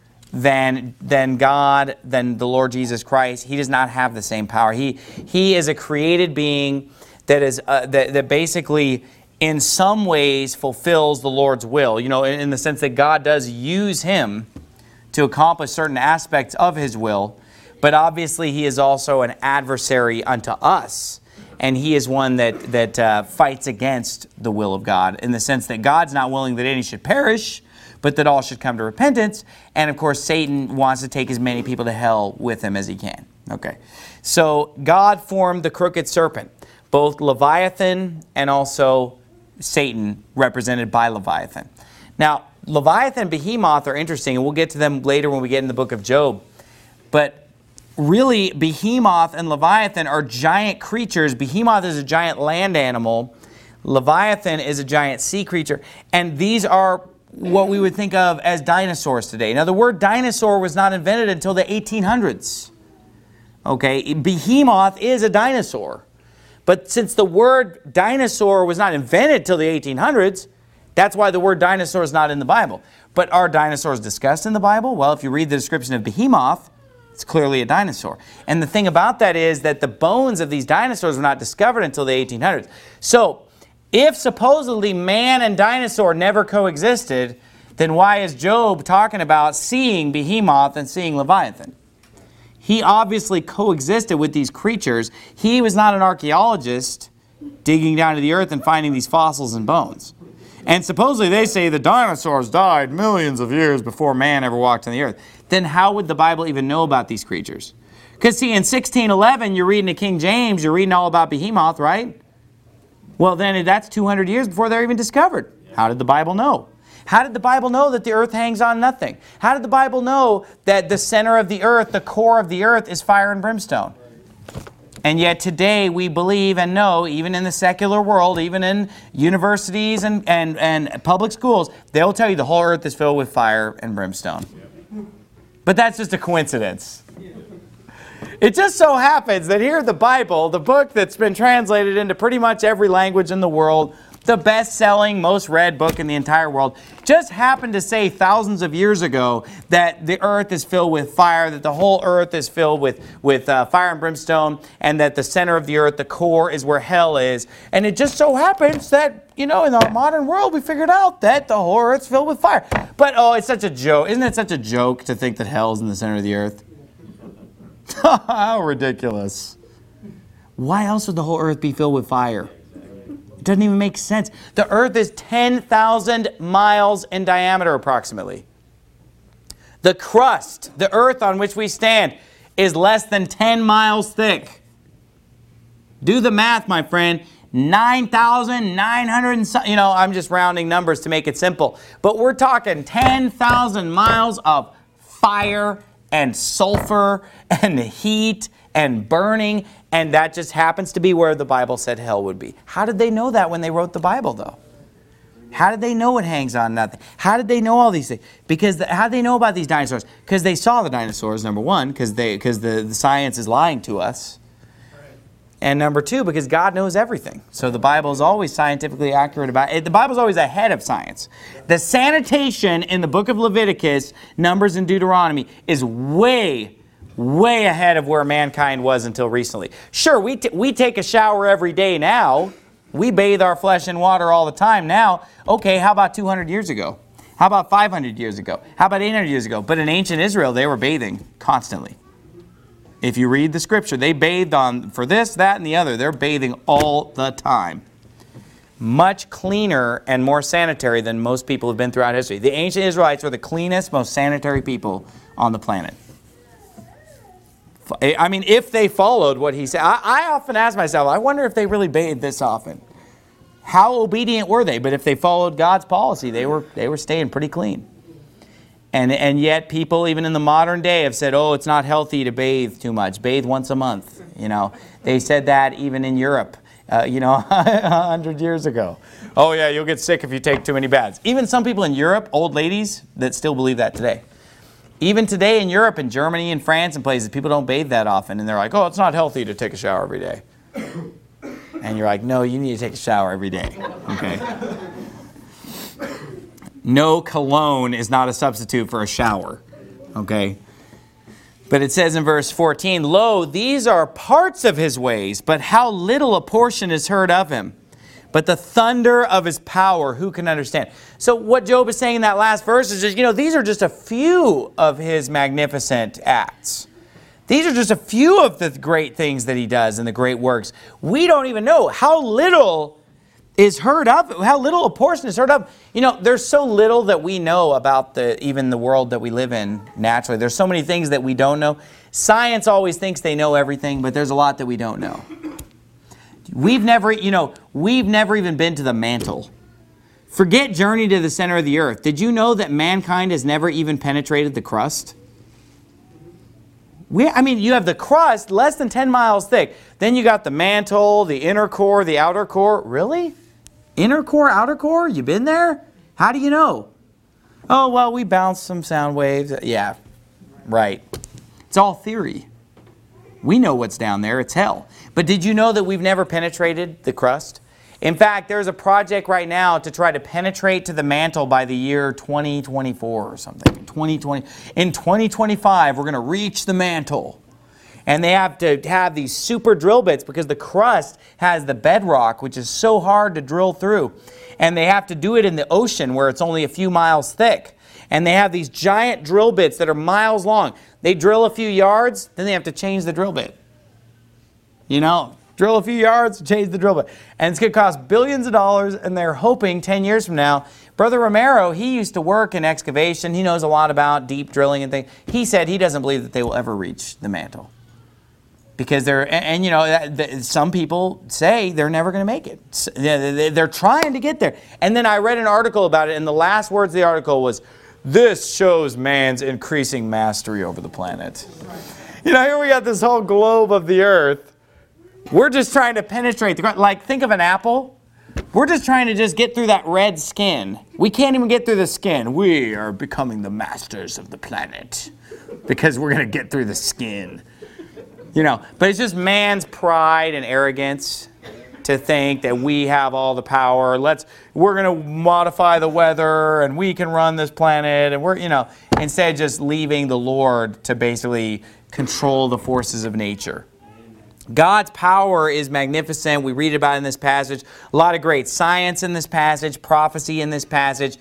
[SPEAKER 1] than, than God, than the Lord Jesus Christ. He does not have the same power. He, he is a created being that is uh, that, that basically in some ways fulfills the Lord's will. You know, in, in the sense that God does use him to accomplish certain aspects of his will. But obviously he is also an adversary unto us. And he is one that, that uh, fights against the will of God, in the sense that God's not willing that any should perish, but that all should come to repentance. And of course, Satan wants to take as many people to hell with him as he can. Okay. So God formed the crooked serpent, both Leviathan and also Satan, represented by Leviathan. Now, Leviathan and Behemoth are interesting, and we'll get to them later when we get in the book of Job. But really, Behemoth and Leviathan are giant creatures. Behemoth is a giant land animal. Leviathan is a giant sea creature. And these are what we would think of as dinosaurs today. Now, the word dinosaur was not invented until the eighteen hundreds. Okay, Behemoth is a dinosaur. But since the word dinosaur was not invented till the eighteen hundreds, that's why the word dinosaur is not in the Bible. But are dinosaurs discussed in the Bible? Well, if you read the description of Behemoth, it's clearly a dinosaur. And the thing about that is that the bones of these dinosaurs were not discovered until the eighteen hundreds. So, if supposedly man and dinosaur never coexisted, then why is Job talking about seeing Behemoth and seeing Leviathan? He obviously coexisted with these creatures. He was not an archaeologist digging down to the earth and finding these fossils and bones. And supposedly they say the dinosaurs died millions of years before man ever walked on the earth. Then how would the Bible even know about these creatures? Because see, in sixteen eleven, you're reading the King James, you're reading all about Behemoth, right? Well, then that's two hundred years before they're even discovered. How did the Bible know? How did the Bible know that the earth hangs on nothing? How did the Bible know that the center of the earth, the core of the earth, is fire and brimstone? And yet today we believe and know, even in the secular world, even in universities and, and, and public schools, they'll tell you the whole earth is filled with fire and brimstone. But that's just a coincidence. It just so happens that here the Bible, the book that's been translated into pretty much every language in the world, the best-selling, most read book in the entire world, just happened to say thousands of years ago that the earth is filled with fire, that the whole earth is filled with, with uh, fire and brimstone, and that the center of the earth, the core, is where hell is. And it just so happens that, you know, in our modern world, we figured out that the whole earth's filled with fire. But, oh, it's such a joke. Isn't it such a joke to think that hell's in the center of the earth? How ridiculous. Why else would the whole earth be filled with fire? It doesn't even make sense. The earth is ten thousand miles in diameter approximately. The crust, the earth on which we stand, is less than ten miles thick. Do the math, my friend. nine thousand nine hundred and some, you know, I'm just rounding numbers to make it simple. But we're talking ten thousand miles of fire and sulfur and heat and burning, and that just happens to be where the Bible said hell would be. How did they know that when they wrote the Bible, though? How did they know it hangs on nothing? How did they know all these things? Because the, how did they know about these dinosaurs? Because they saw the dinosaurs, number one, because they because the, the science is lying to us. And number two, because God knows everything. So the Bible is always scientifically accurate about it. The Bible is always ahead of science. The sanitation in the book of Leviticus, Numbers, and Deuteronomy is way way ahead of where mankind was until recently. Sure, we, t we take a shower every day now. We bathe our flesh in water all the time now. Okay, how about two hundred years ago? How about five hundred years ago? How about eight hundred years ago? But in ancient Israel, they were bathing constantly. If you read the scripture, they bathed on for this, that, and the other. They're bathing all the time. Much cleaner and more sanitary than most people have been throughout history. The ancient Israelites were the cleanest, most sanitary people on the planet. I mean, if they followed what he said. I, I often ask myself, I wonder if they really bathed this often. How obedient were they? But if they followed God's policy, they were they were staying pretty clean. And and yet people, even in the modern day, have said, oh, it's not healthy to bathe too much. Bathe once a month. You know, they said that even in Europe, uh, you know, a hundred years ago. Oh, yeah, you'll get sick if you take too many baths. Even some people in Europe, old ladies, that still believe that today. Even today in Europe, in Germany and France and places, people don't bathe that often. And they're like, oh, it's not healthy to take a shower every day. And you're like, no, you need to take a shower every day. Okay. No cologne is not a substitute for a shower. Okay. But it says in verse fourteen, lo, these are parts of his ways, but how little a portion is heard of him. But the thunder of his power, who can understand? So what Job is saying in that last verse is just, you know, these are just a few of his magnificent acts. These are just a few of the great things that he does and the great works. We don't even know how little is heard of, how little a portion is heard of. You know, there's so little that we know about the even the world that we live in naturally. There's so many things that we don't know. Science always thinks they know everything, but there's a lot that we don't know. We've never, you know, we've never even been to the mantle. Forget journey to the center of the earth. Did you know that mankind has never even penetrated the crust? We, I mean, you have the crust less than ten miles thick. Then you got the mantle, the inner core, the outer core. Really? Inner core, outer core? You been there? How do you know? Oh, well, we bounced some sound waves. Yeah, right. It's all theory. We know what's down there. It's hell. But did you know that we've never penetrated the crust? In fact, there's a project right now to try to penetrate to the mantle by the year twenty twenty-four or something. twenty twenty. In twenty twenty-five, we're going to reach the mantle. And they have to have these super drill bits because the crust has the bedrock, which is so hard to drill through. And they have to do it in the ocean where it's only a few miles thick. And they have these giant drill bits that are miles long. They drill a few yards, then they have to change the drill bit. You know, drill a few yards, change the drill bit. And it's going to cost billions of dollars, and they're hoping ten years from now. Brother Romero, he used to work in excavation. He knows a lot about deep drilling and things. He said he doesn't believe that they will ever reach the mantle. Because they're, and, and you know, some people say they're never going to make it. They're trying to get there. And then I read an article about it, and the last words of the article was, this shows man's increasing mastery over the planet. You know, here we got this whole globe of the earth. We're just trying to penetrate the ground. Like, think of an apple. We're just trying to just get through that red skin. We can't even get through the skin. We are becoming the masters of the planet because we're going to get through the skin. You know, but it's just man's pride and arrogance to think that we have all the power. Let's, we're going to modify the weather and we can run this planet. And we're, you know, instead of just leaving the Lord to basically control the forces of nature. God's power is magnificent. We read about it in this passage. A lot of great science in this passage, prophecy in this passage.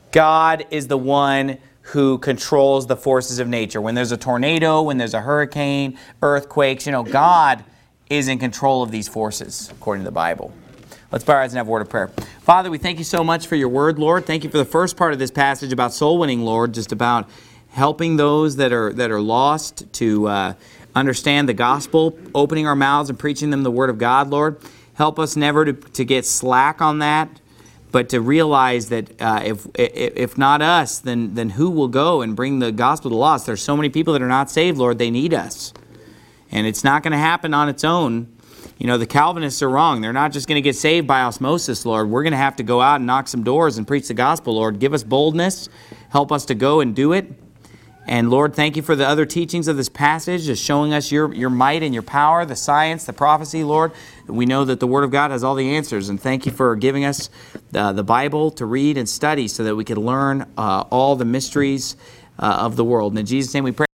[SPEAKER 1] God is the one who controls the forces of nature. When there's a tornado, when there's a hurricane, earthquakes, you know, God is in control of these forces, according to the Bible. Let's bow our heads and have a word of prayer. Father, we thank you so much for your word, Lord. Thank you for the first part of this passage about soul winning, Lord, just about helping those that are that are lost to uh, understand the gospel, opening our mouths and preaching them the word of God, Lord. Help us never to, to get slack on that, but to realize that uh, if, if if not us, then, then who will go and bring the gospel to the lost? There's so many people that are not saved, Lord. They need us. And it's not going to happen on its own. You know, the Calvinists are wrong. They're not just going to get saved by osmosis, Lord. We're going to have to go out and knock some doors and preach the gospel, Lord. Give us boldness. Help us to go and do it. And Lord, thank you for the other teachings of this passage, just showing us your, your might and your power, the science, the prophecy, Lord. We know that the Word of God has all the answers. And thank you for giving us the, the Bible to read and study so that we can learn uh, all the mysteries uh, of the world. And in Jesus' name we pray.